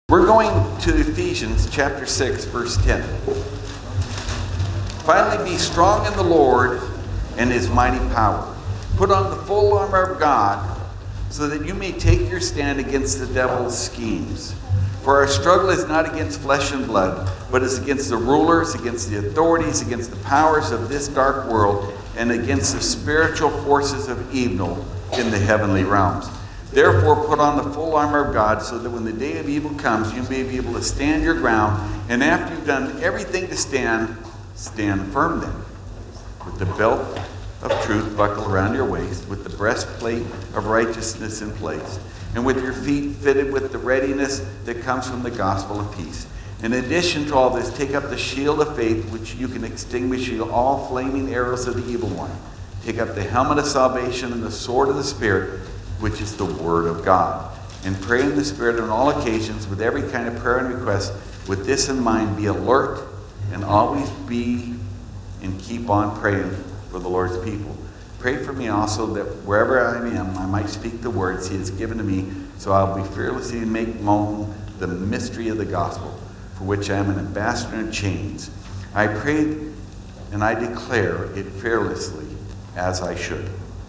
We're going to Ephesians chapter 6, verse 10. Finally, be strong in the Lord and his mighty power. Put on the full armor of God so that you may take your stand against the devil's schemes. For our struggle is not against flesh and blood, but is against the rulers, against the authorities, against the powers of this dark world, and against the spiritual forces of evil in the heavenly realms. Therefore, put on the full armor of God so that when the day of evil comes, you may be able to stand your ground. And after you've done everything to stand, stand firm then, with the belt of truth buckled around your waist, with the breastplate of righteousness in place, and with your feet fitted with the readiness that comes from the gospel of peace. In addition to all this, take up the shield of faith, which you can extinguish all flaming arrows of the evil one. Take up the helmet of salvation and the sword of the Spirit, which is the word of God. And pray in the Spirit on all occasions with every kind of prayer and request. With this in mind, be alert and always be and keep on praying for the Lord's people. Pray for me also that wherever I am, I might speak the words he has given to me, so I'll be fearlessly and make known the mystery of the gospel, for which I am an ambassador in chains. I pray and I declare it fearlessly as I should.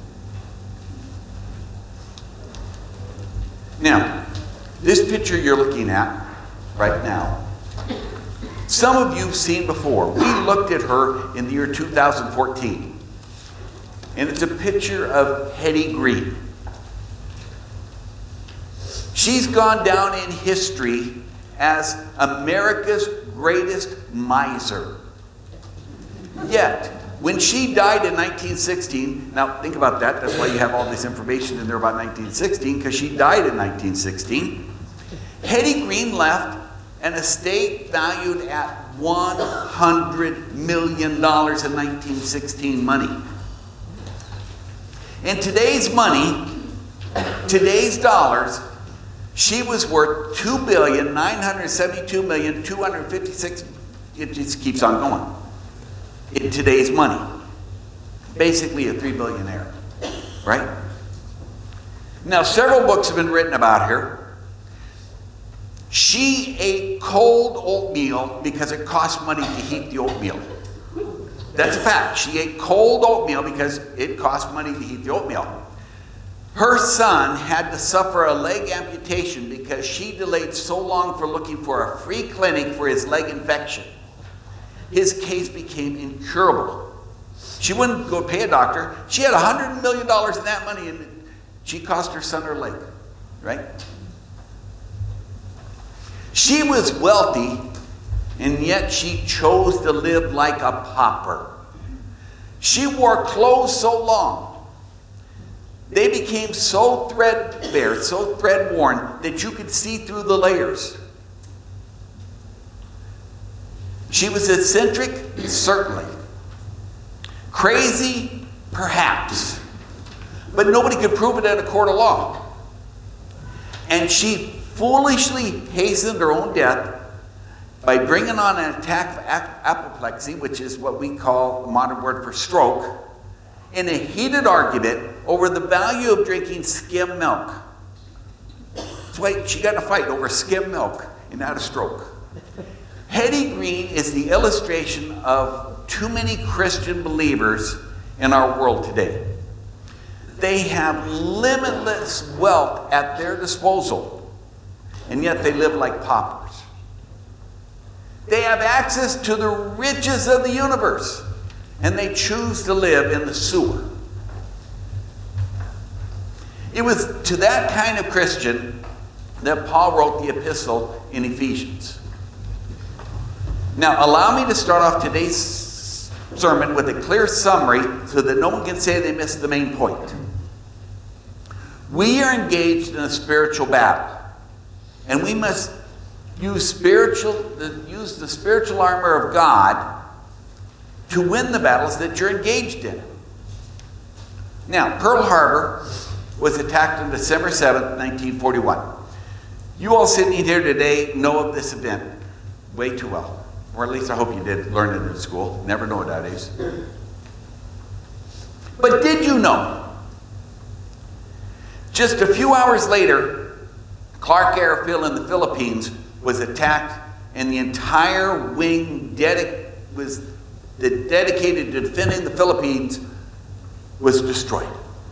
Now, this picture you're looking at right now, some of you have seen before. We looked at her in the year 2014. And it's a picture of Hetty Green. She's gone down in history as America's greatest miser. Yet, when she died in 1916, now think about that, that's why you have all this information in there about 1916, because she died in 1916. Hetty Green left an estate valued at $100 million in 1916 money. In today's money, today's dollars, she was worth $2,972,256,000. It just keeps on going. In today's money. Basically a $3 billionaire. Right? Now, several books have been written about her. She ate cold oatmeal because it cost money to heat the oatmeal. That's a fact. She ate cold oatmeal because it cost money to heat the oatmeal. Her son had to suffer a leg amputation because she delayed so long for looking for a free clinic for his leg infection. His case became incurable. She wouldn't go pay a doctor. She had $100 million in that money, and she cost her son her leg. Right? She was wealthy, and yet she chose to live like a pauper. She wore clothes so long, they became so threadbare, so thread-worn, that you could see through the layers. She was eccentric, certainly. Crazy, perhaps. But nobody could prove it in a court of law. And she foolishly hastened her own death by bringing on an attack of apoplexy, which is what we call a modern word for stroke, in a heated argument over the value of drinking skim milk. That's why she got in a fight over skim milk and had a stroke. Hetty Green is the illustration of too many Christian believers in our world today. They have limitless wealth at their disposal, and yet they live like paupers. They have access to the riches of the universe, and they choose to live in the sewer. It was to that kind of Christian that Paul wrote the epistle in Ephesians. Now, allow me to start off today's sermon with a clear summary so that no one can say they missed the main point. We are engaged in a spiritual battle, and we must use the spiritual armor of God to win the battles that you're engaged in. Now, Pearl Harbor was attacked on December 7th, 1941. You all sitting here today know of this event way too well. Or at least I hope you did learn it in school. Never know nowadays. But did you know? Just a few hours later, Clark Airfield in the Philippines was attacked, and the entire wing was dedicated to defending the Philippines was destroyed.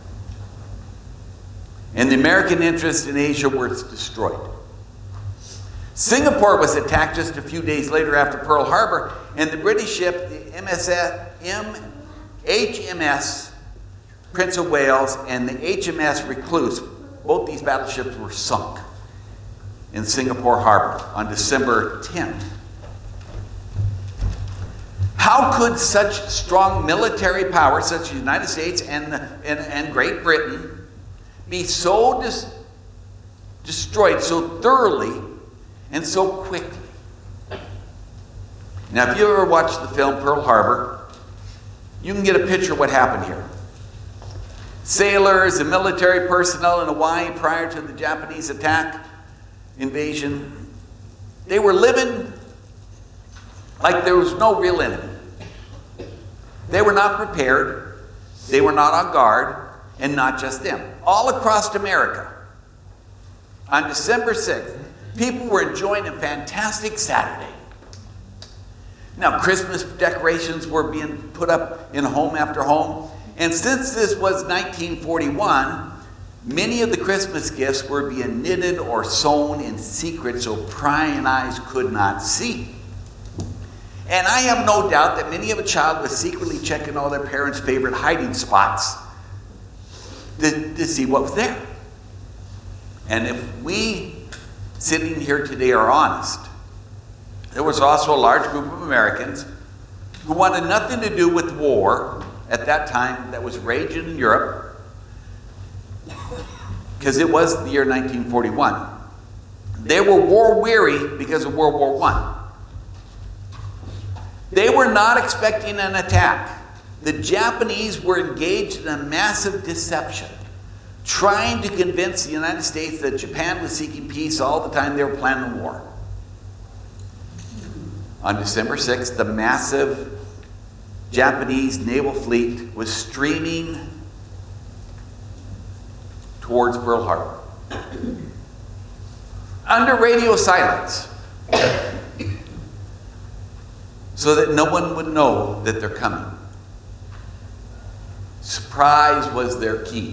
And the American interests in Asia were destroyed. Singapore was attacked just a few days later after Pearl Harbor, and the British ship, the HMS Prince of Wales and the HMS Recluse, both these battleships were sunk in Singapore Harbor on December 10th. How could such strong military power, such as the United States and Great Britain, be so destroyed so thoroughly and so quickly? Now, if you ever watched the film Pearl Harbor, you can get a picture of what happened here. Sailors and military personnel in Hawaii prior to the Japanese invasion, they were living like there was no real enemy. They were not prepared, they were not on guard, and not just them. All across America, on December 6th, people were enjoying a fantastic Saturday. Now, Christmas decorations were being put up in home after home. And since this was 1941, many of the Christmas gifts were being knitted or sewn in secret so prying eyes could not see. And I have no doubt that many of a child was secretly checking all their parents' favorite hiding spots to see what was there. And if we, sitting here today, are honest, there was also a large group of Americans who wanted nothing to do with war at that time that was raging in Europe, because it was the year 1941. They were war weary because of World War I. They were not expecting an attack. The Japanese were engaged in a massive deception, trying to convince the United States that Japan was seeking peace all the time they were planning war. On December 6th, the massive Japanese naval fleet was streaming towards Pearl Harbor. Under radio silence, so that no one would know that they're coming. Surprise was their key.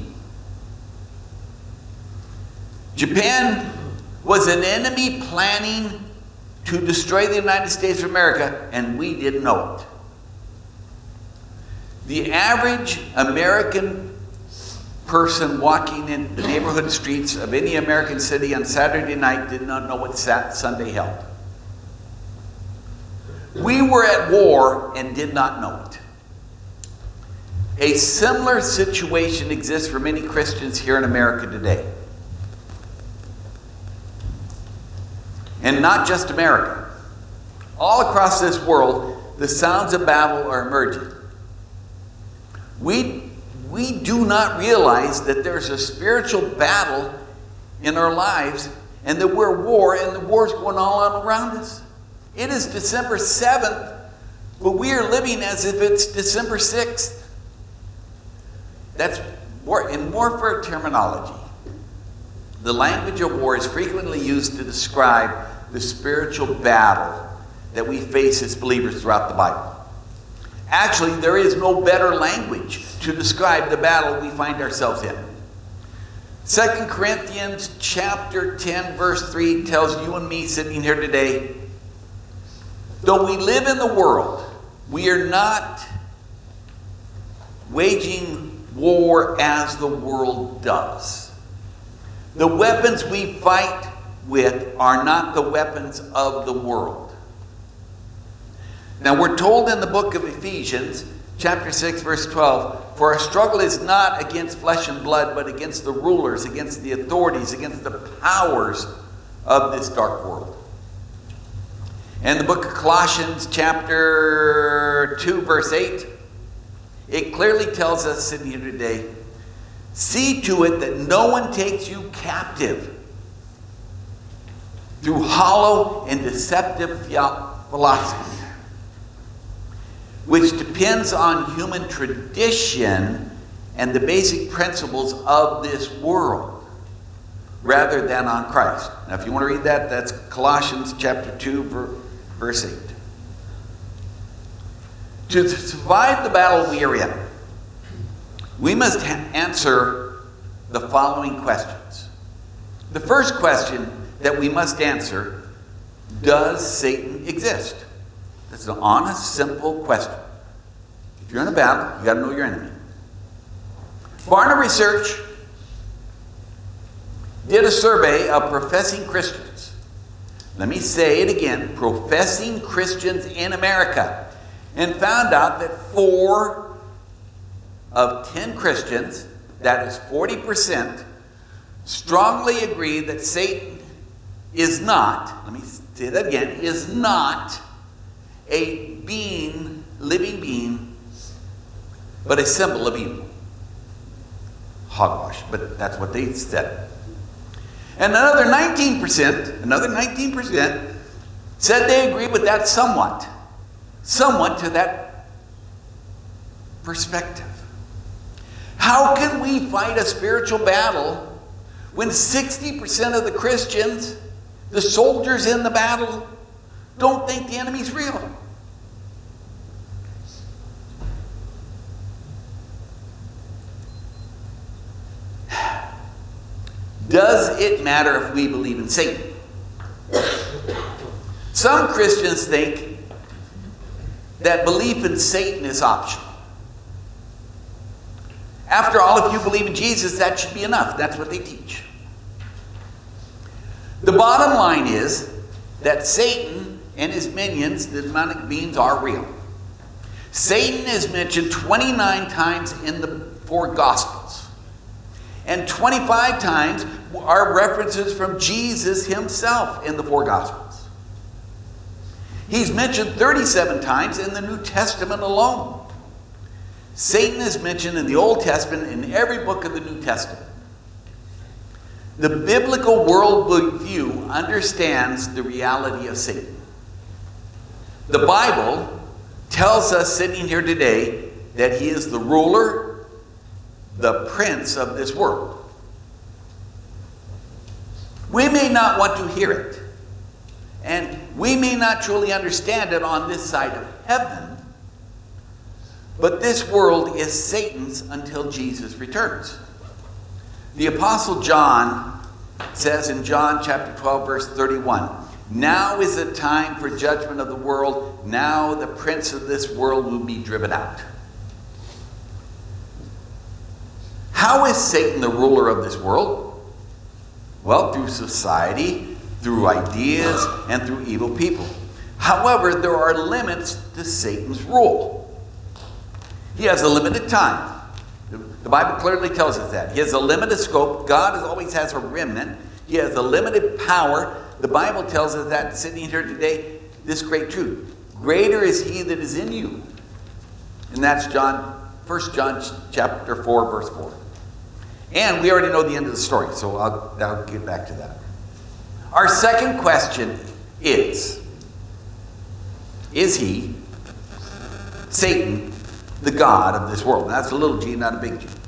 Japan was an enemy planning to destroy the United States of America, and we didn't know it. The average American person walking in the neighborhood streets of any American city on Saturday night did not know what Sunday held. We were at war and did not know it. A similar situation exists for many Christians here in America today. And not just America. All across this world, the sounds of battle are emerging. We do not realize that there's a spiritual battle in our lives and that we're at war and the war's going on around us. It is December 7th, but we are living as if it's December 6th. That's war. In warfare terminology, the language of war is frequently used to describe the spiritual battle that we face as believers throughout the Bible. Actually, there is no better language to describe the battle we find ourselves in. 2 Corinthians chapter 10, verse 3 tells you and me sitting here today, though we live in the world, we are not waging war as the world does. The weapons we fight with are not the weapons of the world. Now, we're told in the book of Ephesians, chapter 6, verse 12, for our struggle is not against flesh and blood, but against the rulers, against the authorities, against the powers of this dark world. And the book of Colossians, chapter 2, verse 8, it clearly tells us sitting here today, see to it that no one takes you captive through hollow and deceptive philosophy, which depends on human tradition and the basic principles of this world, rather than on Christ. Now, if you want to read that, that's Colossians chapter 2, verse 8. To survive the battle we are in, we must answer the following questions. The first question that we must answer: does Satan exist? That's an honest, simple question. If you're in a battle, you got to know your enemy. Barna Research did a survey of professing Christians. Let me say it again: professing Christians in America. And found out that 4 of 10 Christians, that is 40%, strongly agree that Satan is not, let me say that again, is not a being, living being, but a symbol of evil. Hogwash, but that's what they said. And another 19% said they agree with that somewhat to that perspective. How can we fight a spiritual battle when 60% of the Christians, the soldiers in the battle, don't think the enemy's real? Does it matter if we believe in Satan? Some Christians think that belief in Satan is optional. After all, if you believe in Jesus, that should be enough. That's what they teach. The bottom line is that Satan and his minions, the demonic beings, are real. Satan is mentioned 29 times in the 4 Gospels. And 25 times are references from Jesus himself in the 4 Gospels. He's mentioned 37 times in the New Testament alone. Satan is mentioned in the Old Testament in every book of the New Testament. The biblical worldview understands the reality of Satan. The Bible tells us sitting here today that he is the ruler, the prince of this world. We may not want to hear it, and we may not truly understand it on this side of heaven, but this world is Satan's until Jesus returns. The Apostle John says in John chapter 12, verse 31, "Now is the time for judgment of the world. Now the prince of this world will be driven out." How is Satan the ruler of this world? Well, through society, through ideas, and through evil people. However, there are limits to Satan's rule. He has a limited time. The Bible clearly tells us that. He has a limited scope. God always has a remnant. He has a limited power. The Bible tells us that sitting here today, this great truth. Greater is he that is in you. And that's 1 John chapter 4, verse 4. And we already know the end of the story, so I'll get back to that. Our second question is he, Satan, the God of this world? And that's a little g, not a big G.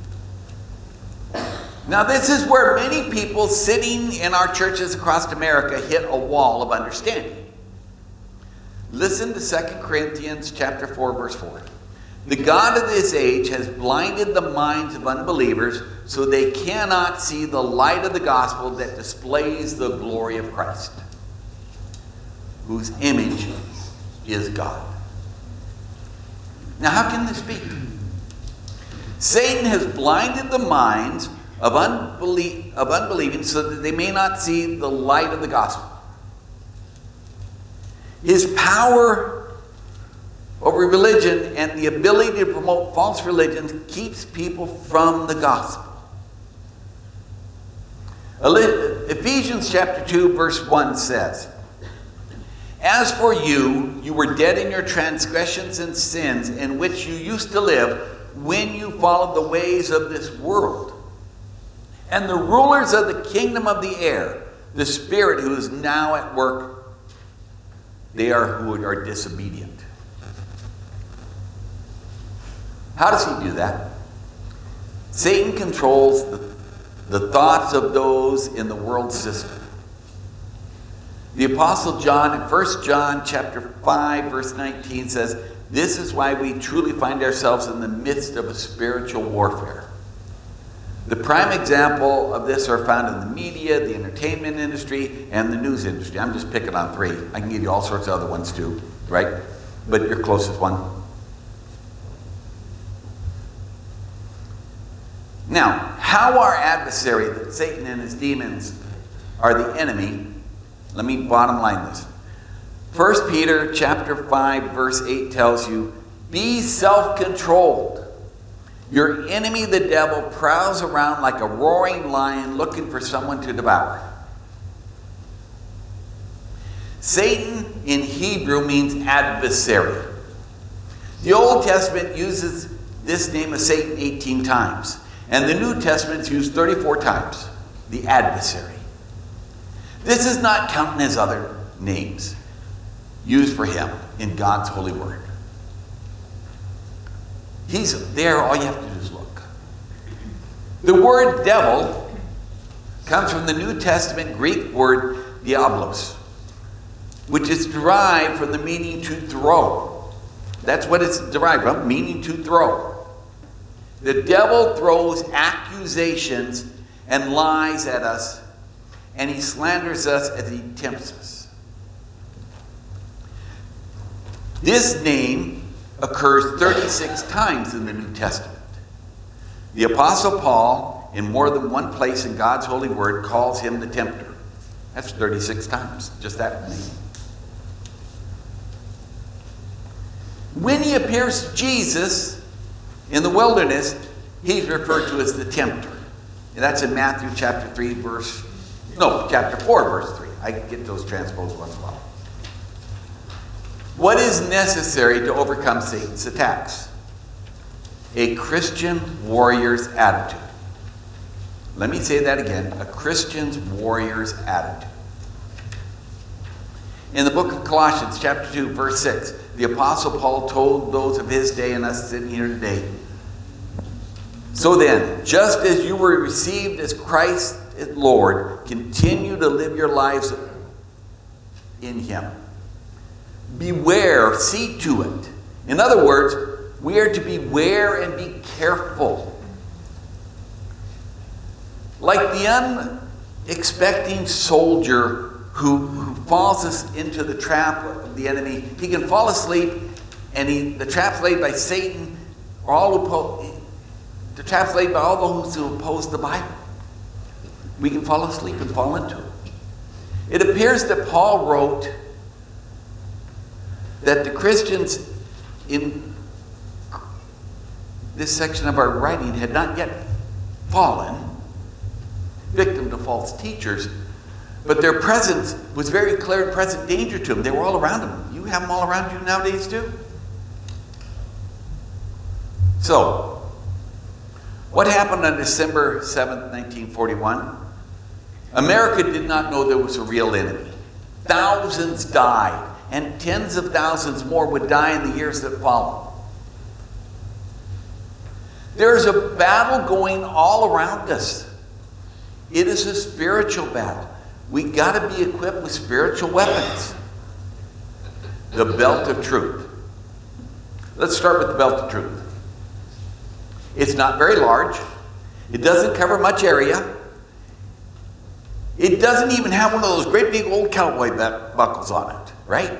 Now, this is where many people sitting in our churches across America hit a wall of understanding. Listen to 2 Corinthians chapter 4, verse 4. "The God of this age has blinded the minds of unbelievers so they cannot see the light of the gospel that displays the glory of Christ, whose image is God." Now, how can this be? Satan has blinded the minds of unbelieving so that they may not see the light of the gospel. His power over religion and the ability to promote false religions keeps people from the gospel. Ephesians chapter 2, verse 1 says, "As for you, you were dead in your transgressions and sins in which you used to live when you followed the ways of this world and the rulers of the kingdom of the air, the spirit who is now at work. They are who are disobedient." How does he do that? Satan controls the thoughts of those in the world system. The Apostle John in 1 John chapter 5, verse 19 says, "This is why we truly find ourselves in the midst of a spiritual warfare." The prime example of this are found in the media, the entertainment industry, and the news industry. I'm just picking on three. I can give you all sorts of other ones too, right? But your closest one. Now, how our adversary, that Satan and his demons, are the enemy, let me bottom line this. 1 Peter chapter 5, verse 8 tells you, "Be self-controlled. Your enemy, the devil, prowls around like a roaring lion looking for someone to devour." Satan in Hebrew means adversary. The Old Testament uses this name of Satan 18 times. And the New Testament's used 34 times. The adversary. This is not counting his other names used for him in God's holy word. He's there, all you have to do is look. The word devil comes from the New Testament Greek word diablos, which is derived from the meaning to throw. That's what it's derived from, meaning to throw. The devil throws accusations and lies at us, and he slanders us as he tempts us. This name occurs 36 times in the New Testament. The Apostle Paul, in more than one place in God's holy word, calls him the tempter. That's 36 times, just that name. When he appears to Jesus in the wilderness, he's referred to as the tempter. And that's in Matthew chapter 4, verse 3. I get those transposed once in a while. What is necessary to overcome Satan's attacks? A Christian warrior's attitude. Let me say that again. A Christian's warrior's attitude. In the book of Colossians, chapter 2, verse 6, the Apostle Paul told those of his day and us sitting here today, "So then, just as you were received as Christ as Lord, continue to live your lives in him. Beware, see to it." In other words, we are to beware and be careful. Like the unexpecting soldier who falls us into the trap of the enemy. He can fall asleep, and the trap's laid by Satan, or the trap's laid by all those who oppose the Bible. We can fall asleep and fall into it. It appears that Paul wrote that the Christians in this section of our writing had not yet fallen victim to false teachers, but their presence was very clear and present danger to them. They were all around them. You have them all around you nowadays too. So, what happened on December 7th, 1941? America did not know there was a real enemy. Thousands died, and tens of thousands more would die in the years that followed. There's a battle going all around us. It is a spiritual battle. We got to be equipped with spiritual weapons. The belt of truth. Let's start with the belt of truth. It's not very large. It doesn't cover much area. It doesn't even have one of those great big old cowboy buckles on it, right?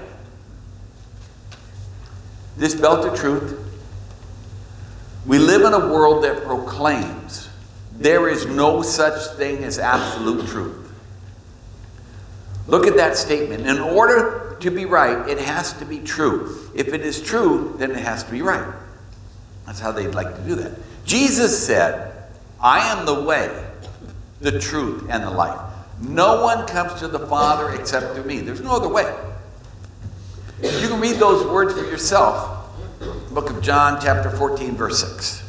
This belt of truth, we live in a world that proclaims there is no such thing as absolute truth. Look at that statement. In order to be right, it has to be true. If it is true, then it has to be right. That's how they'd like to do that. Jesus said, "I am the way, the truth, and the life. No one comes to the Father except through me." There's no other way. You can read those words for yourself. Book of John, chapter 14, verse 6.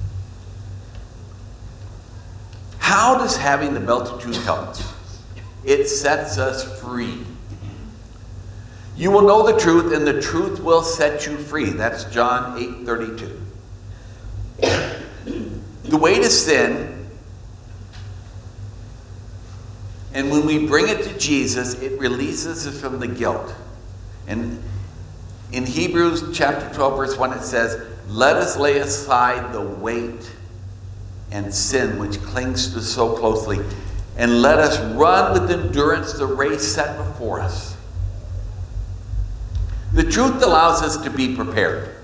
How does having the belt of truth help us? It sets us free. You will know the truth, and the truth will set you free. That's John 8:32. The way to sin And when we bring it to Jesus, it releases us from the guilt. And in Hebrews chapter 12, verse 1, it says, let us lay aside the weight and sin which clings to so closely, and let us run with endurance the race set before us. The truth allows us to be prepared.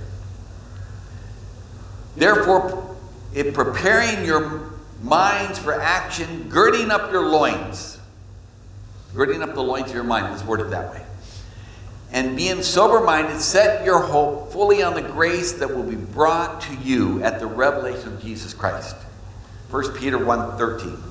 Therefore, in preparing your minds for action, girding up your loins. Girding up the loins of your mind, let's word it that way. And being sober-minded, set your hope fully on the grace that will be brought to you at the revelation of Jesus Christ. 1 Peter 1:13.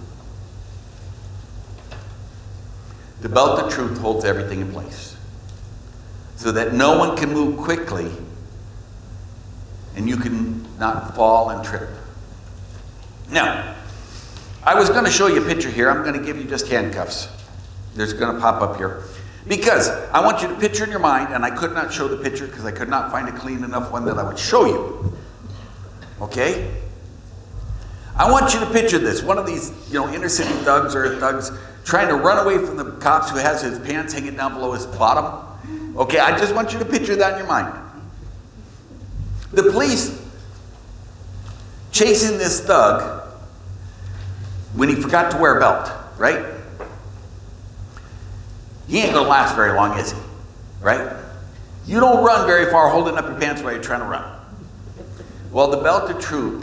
The belt of truth holds everything in place, so that no one can move quickly and you can not fall and trip. Now, I was going to show you a picture here. I'm going to give you just handcuffs. There's going to pop up here. Because I want you to picture in your mind, and I could not show the picture because I could not find a clean enough one that I would show you. Okay? I want you to picture this. One of these, inner city thugs or thugs trying to run away from the cops who has his pants hanging down below his bottom. Okay, I just want you to picture that in your mind. The police chasing this thug when he forgot to wear a belt, right? He ain't gonna last very long, is he? Right? You don't run very far holding up your pants while you're trying to run. Well, the belt of truth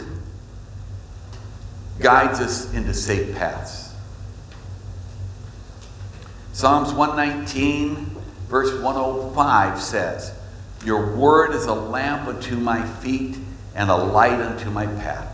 guides us into safe paths. Psalms 119, verse 105 says, your word is a lamp unto my feet and a light unto my path.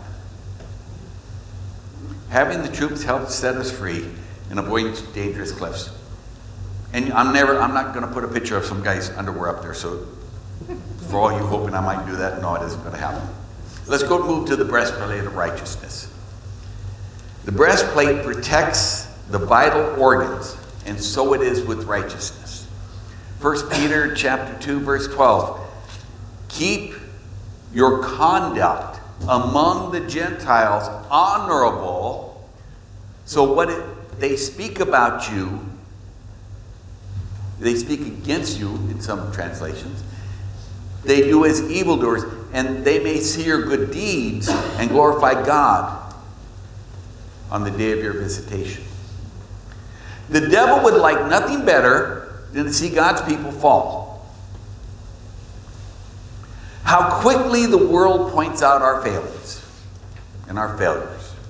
Having the truth helps set us free and avoid dangerous cliffs. And I'm not going to put a picture of some guy's underwear up there, so for all you hoping I might do that, no, it isn't going to happen. Let's go move to the breastplate of righteousness. The breastplate protects the vital organs, and so it is with righteousness. 1 Peter chapter 2, verse 12. Keep your conduct among the Gentiles honorable, so they speak about you, they speak against you in some translations, they do as evildoers, and they may see your good deeds and glorify God on the day of your visitation. The devil would like nothing better than to see God's people fall. How quickly the world points out our failings and our failures.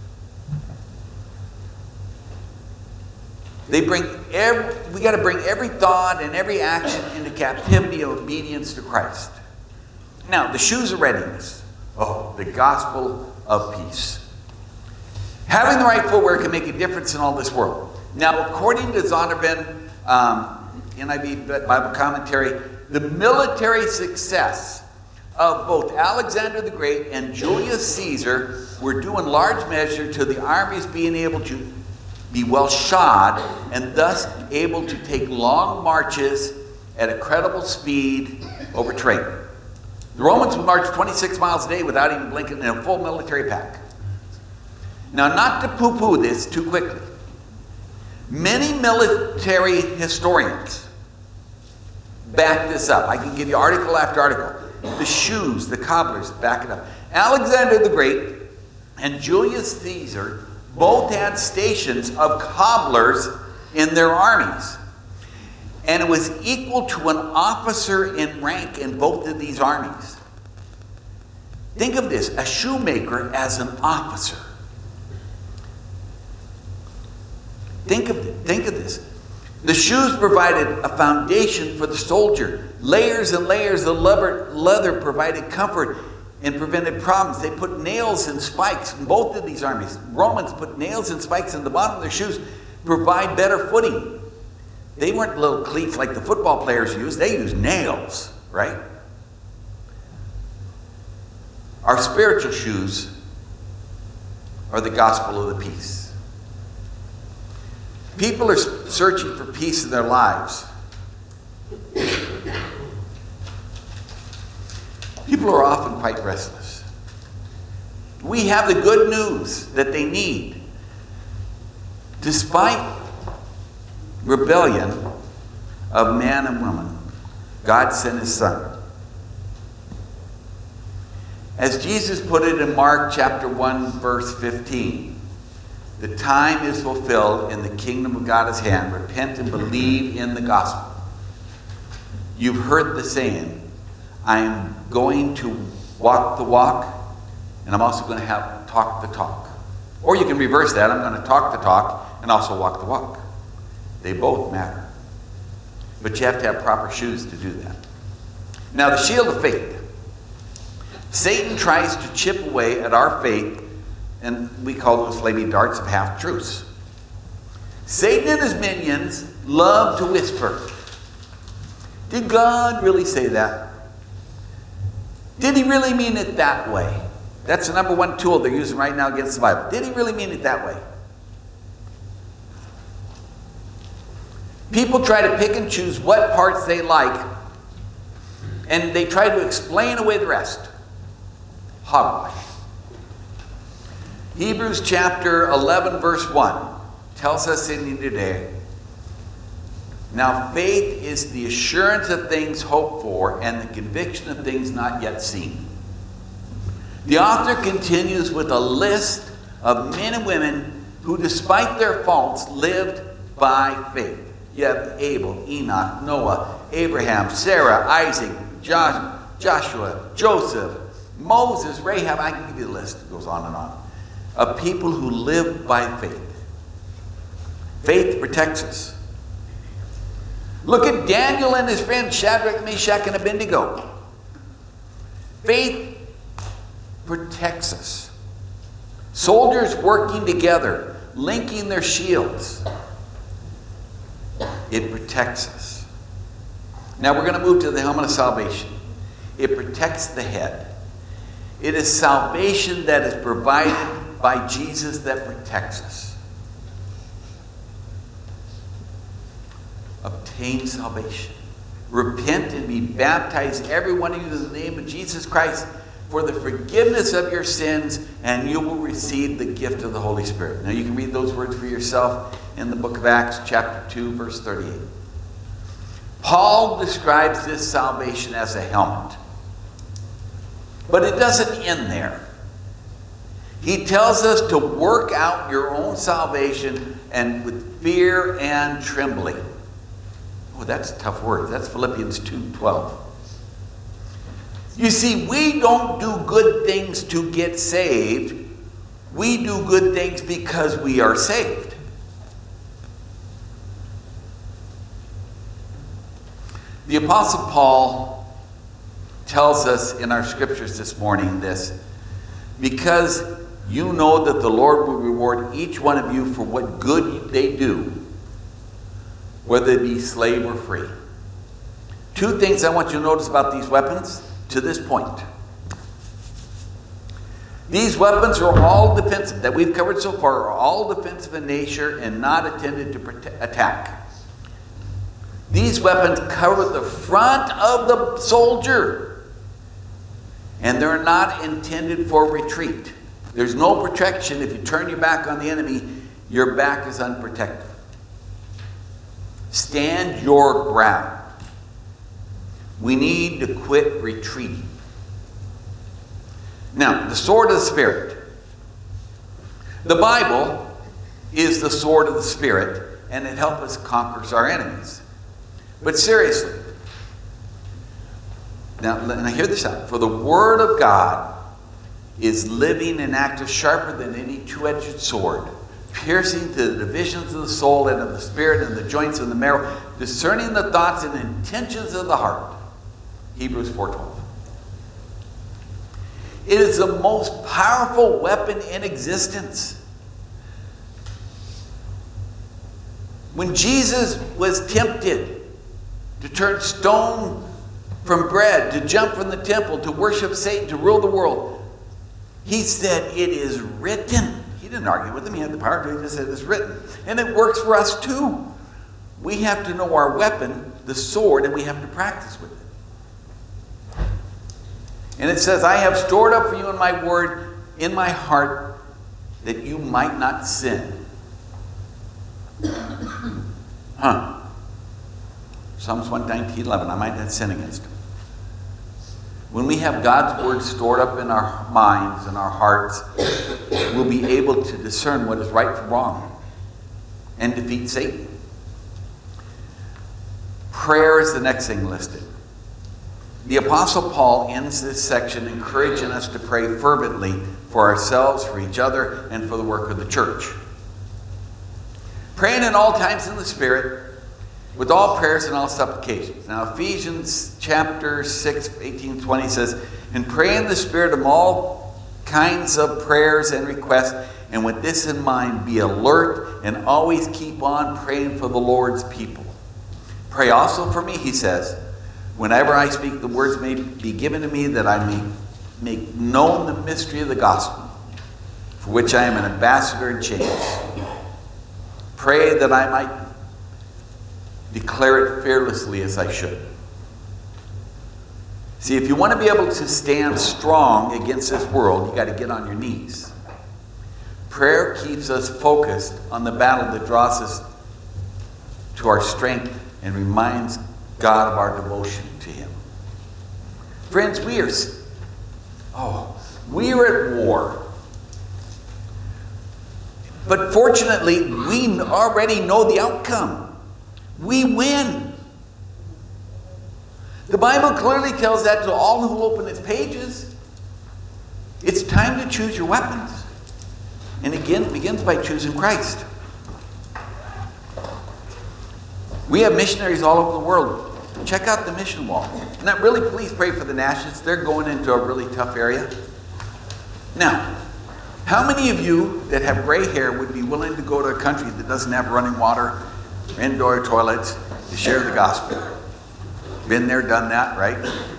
We got to bring every thought and every action into captivity of obedience to Christ. Now, the shoes of readiness. Oh, the gospel of peace. Having the right footwear can make a difference in all this world. Now, according to Zondervan, NIV Bible commentary, the military success of both Alexander the Great and Julius Caesar were due in large measure to the armies being able to be well shod and thus able to take long marches at a credible speed over terrain. The Romans would march 26 miles a day without even blinking in a full military pack. Now, not to poo-poo this too quickly, many military historians back this up. I can give you article after article. The shoes, the cobblers back it up. Alexander the Great and Julius Caesar both had stations of cobblers in their armies. And it was equal to an officer in rank in both of these armies. Think of this, a shoemaker as an officer. Think of this. The shoes provided a foundation for the soldier. Layers and layers of leather provided comfort and prevented problems. They put nails and spikes in both of these armies. Romans put nails and spikes in the bottom of their shoes, provide better footing. They weren't little cleats like the football players use. They used nails, right? Our spiritual shoes are the gospel of the peace. People are searching for peace in their lives. People are often quite restless. We have the good news that they need. Despite rebellion of man and woman, God sent his Son. As Jesus put it in Mark chapter 1, verse 15, the time is fulfilled and the kingdom of God is at hand. Repent and believe in the gospel. You've heard the saying, I am going to walk the walk, and I'm also going to talk the talk. Or you can reverse that. I'm going to talk the talk and also walk the walk. They both matter. But you have to have proper shoes to do that. Now, the shield of faith. Satan tries to chip away at our faith, and we call those flaming darts of half-truths. Satan and his minions love to whisper. Did God really say that? Did he really mean it that way? That's the number one tool they're using right now against the Bible. Did he really mean it that way? People try to pick and choose what parts they like, and they try to explain away the rest. Hogwash. Hebrews chapter 11, verse 1 tells us in today, now faith is the assurance of things hoped for and the conviction of things not yet seen. The author continues with a list of men and women who, despite their faults, lived by faith. You have Abel, Enoch, Noah, Abraham, Sarah, Isaac, Joshua, Joseph, Moses, Rahab. I can give you the list. It goes on and on. Of people who live by faith. Faith protects us. Look at Daniel and his friends Shadrach, Meshach, and Abednego. Faith protects us. Soldiers working together, linking their shields. It protects us. Now we're going to move to the helmet of salvation. It protects the head. It is salvation that is provided by Jesus that protects us. Obtain salvation. Repent and be baptized, every one of you, in the name of Jesus Christ, for the forgiveness of your sins, and you will receive the gift of the Holy Spirit. Now you can read those words for yourself in the book of Acts, chapter 2, verse 38. Paul describes this salvation as a helmet. But it doesn't end there. He tells us to work out your own salvation and with fear and trembling. Oh, that's a tough word. That's Philippians 2:12. You see, we don't do good things to get saved. We do good things because we are saved. The Apostle Paul tells us in our scriptures this morning this, because you know that the Lord will reward each one of you for what good they do, whether they be slave or free. Two things I want you to notice about these weapons to this point. These weapons are all defensive, that we've covered so far, are all defensive in nature and not intended to attack. These weapons cover the front of the soldier, and they're not intended for retreat. There's no protection. If you turn your back on the enemy, your back is unprotected. Stand your ground. We need to quit retreating. Now, the sword of the Spirit. The Bible is the sword of the Spirit, and it helps us conquer our enemies. But seriously, now hear this out. For the Word of God is living and active, sharper than any two-edged sword, piercing to the divisions of the soul and of the spirit and the joints and the marrow, discerning the thoughts and intentions of the heart. Hebrews 4:12. It is the most powerful weapon in existence. When Jesus was tempted to turn stone from bread, to jump from the temple, to worship Satan, to rule the world, he said, "It is written." He didn't argue with him. He had the power to. He just said, "It's written." And it works for us too. We have to know our weapon, the sword, and we have to practice with it. And it says, "I have stored up for you in my word, in my heart, that you might not sin." Psalms 119:11. I might not sin against him. When we have God's word stored up in our minds and our hearts, we'll be able to discern what is right from wrong and defeat Satan. Prayer is the next thing listed. The Apostle Paul ends this section encouraging us to pray fervently for ourselves, for each other, and for the work of the church. Praying at all times in the Spirit, with all prayers and all supplications. Now, Ephesians chapter 6, 18-20 says, and pray in the Spirit of all kinds of prayers and requests, and with this in mind, be alert and always keep on praying for the Lord's people. Pray also for me, he says, whenever I speak, the words may be given to me that I may make known the mystery of the gospel, for which I am an ambassador in chains. Pray that I might declare it fearlessly as I should. See, if you want to be able to stand strong against this world, you got to get on your knees. Prayer keeps us focused on the battle that draws us to our strength and reminds God of our devotion to him. Friends, we are at war. But fortunately, we already know the outcome. We win. The Bible clearly tells that to all who open its pages. It's time to choose your weapons. And again, it begins by choosing Christ. We have missionaries all over the world. Check out the mission wall. And that really, please pray for the Nashets. They're going into a really tough area. Now, how many of you that have gray hair would be willing to go to a country that doesn't have running water, indoor toilets, to share the gospel? Been there, done that, right?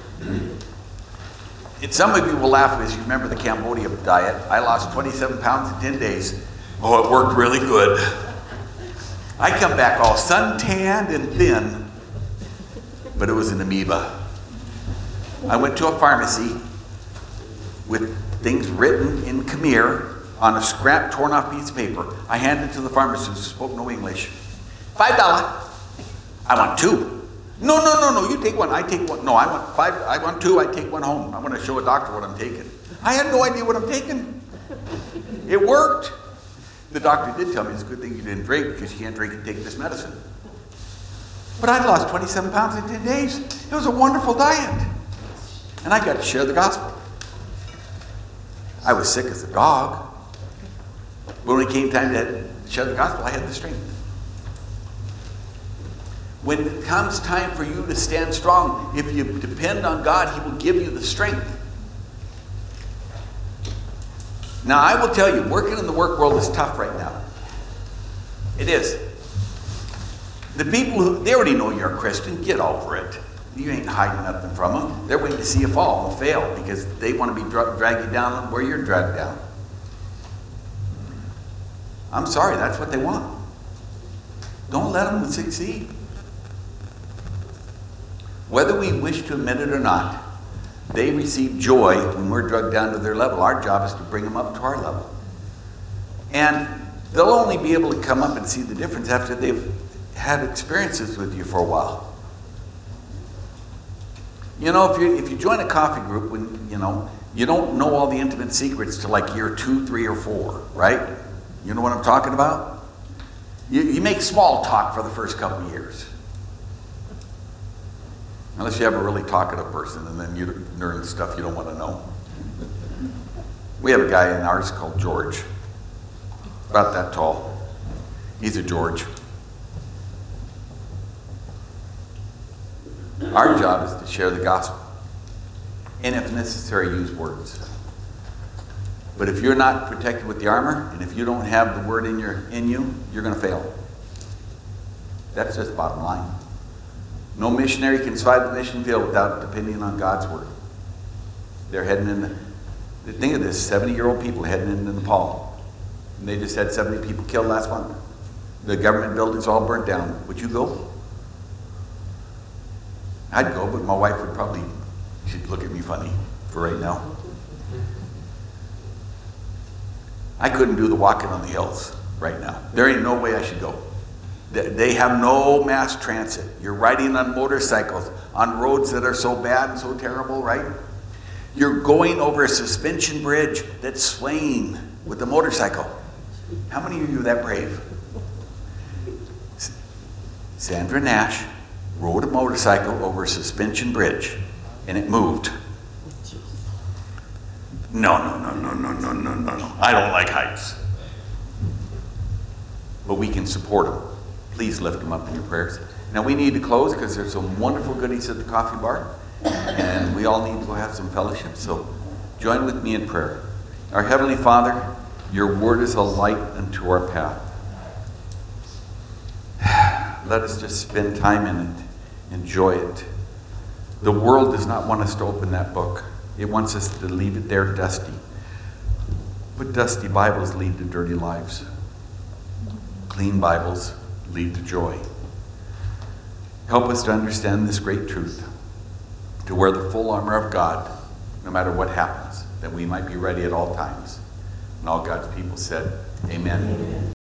And some of you will laugh as you remember the Cambodia diet. I lost 27 pounds in 10 days. Oh, it worked really good. I come back all suntanned and thin, but it was an amoeba. I went to a pharmacy with things written in Khmer on a scrap, torn off piece of paper. I handed it to the pharmacist who spoke no English. $5. I want two. No, you take one. I take one. No, I want five. I want two. I take one home. I want to show a doctor what I'm taking. I had no idea what I'm taking. It worked. The doctor did tell me it's a good thing you didn't drink because you can't drink and take this medicine. But I lost 27 pounds in 10 days. It was a wonderful diet. And I got to share the gospel. I was sick as a dog. But when it came time to share the gospel, I had the strength. When it comes time for you to stand strong, if you depend on God, he will give you the strength. Now, I will tell you, working in the work world is tough right now. It is. The people who, they already know you're a Christian. Get over it. You ain't hiding nothing from them. They're waiting to see you fall and fail because they want to be drag you down where you're dragged down. I'm sorry, that's what they want. Don't let them succeed. Whether we wish to admit it or not, they receive joy when we're drugged down to their level. Our job is to bring them up to our level. And they'll only be able to come up and see the difference after they've had experiences with you for a while. You know, if you join a coffee group, when you don't know all the intimate secrets till like year 2, 3, or 4, right? You know what I'm talking about? You make small talk for the first couple of years. Unless you have a really talkative person, and then you learn stuff you don't want to know. We have a guy in ours called George. About that tall. He's a George. Our job is to share the gospel. And if necessary, use words. But if you're not protected with the armor, and if you don't have the word in you, you're going to fail. That's just bottom line. No missionary can survive the mission field without depending on God's word. They're heading in. Think of this: 70-year-old people heading into Nepal. And they just had 70 people killed last month. The government buildings all burnt down. Would you go? I'd go, but my wife would probably, she'd look at me funny for right now. I couldn't do the walking on the hills right now. There ain't no way I should go. They have no mass transit. You're riding on motorcycles on roads that are so bad and so terrible, right? You're going over a suspension bridge that's swaying with a motorcycle. How many of you are that brave? Sandra Nash rode a motorcycle over a suspension bridge, and it moved. No. I don't like heights. But we can support them. Please lift them up in your prayers. Now we need to close because there's some wonderful goodies at the coffee bar, and we all need to go have some fellowship. So join with me in prayer. Our Heavenly Father, your word is a light unto our path. Let us just spend time in it, enjoy it. The world does not want us to open that book. It wants us to leave it there dusty. But dusty Bibles lead to dirty lives. Clean Bibles lead to joy. Help us to understand this great truth, to wear the full armor of God, no matter what happens, that we might be ready at all times. And all God's people said, Amen.